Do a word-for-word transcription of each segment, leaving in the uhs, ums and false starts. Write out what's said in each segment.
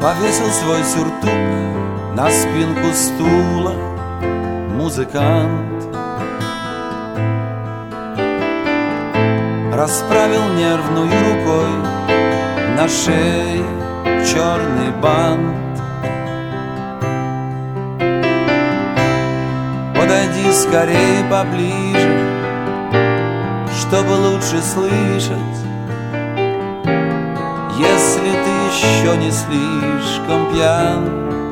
повесил свой сюртук на спинку стула музыкант. Расправил нервную рукой на шее черный бант. Подойди скорее поближе, чтобы лучше слышать, если ты еще не слишком пьян.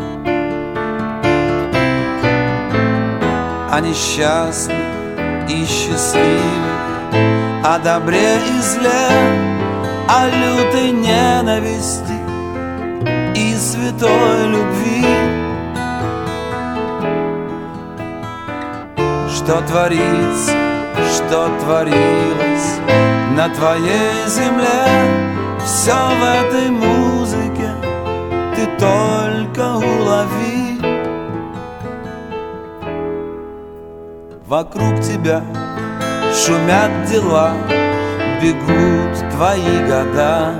О несчастных и счастливых, о добре и зле, о лютой ненависти и святой любви. Что творится, что творилось на твоей земле, все в этой музыке ты только улови. Вокруг тебя шумят дела, бегут твои года.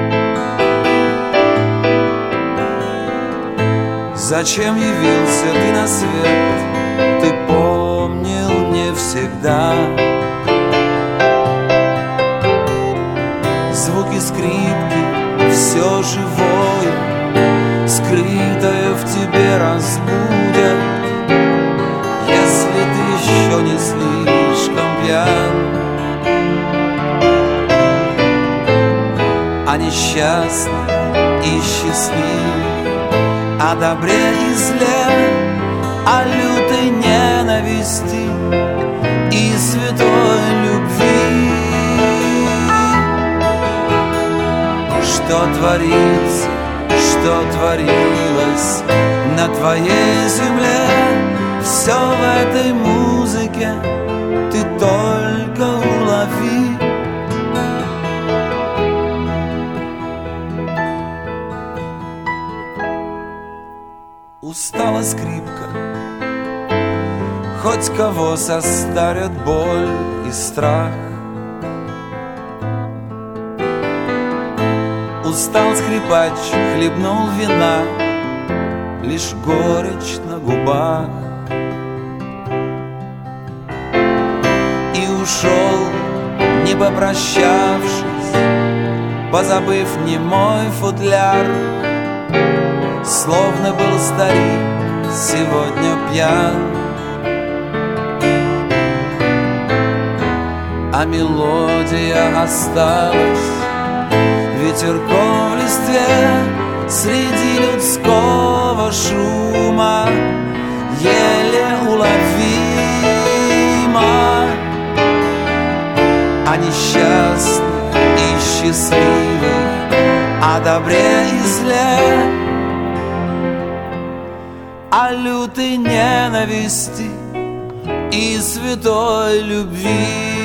Зачем явился ты на свет, ты помнил не всегда. Звуки скрипки, все живое, скрытое в тебе разбудят, если ты еще не слишком пьян. О несчастных и счастливых, о добре и зле, о лютой ненависти и святой любви. Что творится, что творилось на твоей земле, все в этой музыке ты только улови. Устала скрипка, хоть кого состарят боль и страх. Устал скрипач, хлебнул вина, лишь горечь на губах. И ушел, не попрощавшись, позабыв немой футляр. Словно был старик сегодня пьян, а мелодия осталась ветерком в листве среди людского шума, еле уловима. О несчастных и счастливых, о добре и зле, о лютой ненависти и святой любви.